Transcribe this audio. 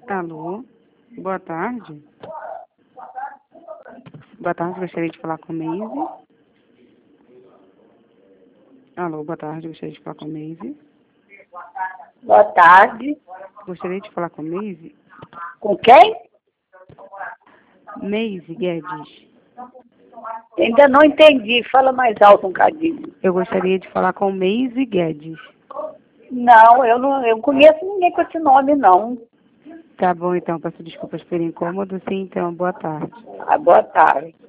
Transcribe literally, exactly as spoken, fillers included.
Alô, boa tarde. Boa tarde, gostaria de falar com a Meise. Alô, boa tarde, gostaria de falar com a Meise. Boa tarde. Gostaria de falar com a Meise. Com quem? Meise Guedes. Ainda não entendi. Fala mais alto um cadinho. Eu gostaria de falar com Meise Guedes. Não, eu não eu conheço ninguém com esse nome, não. Tá bom, então, peço desculpas pelo incômodo. Sim, então, boa tarde. Ah, boa tarde.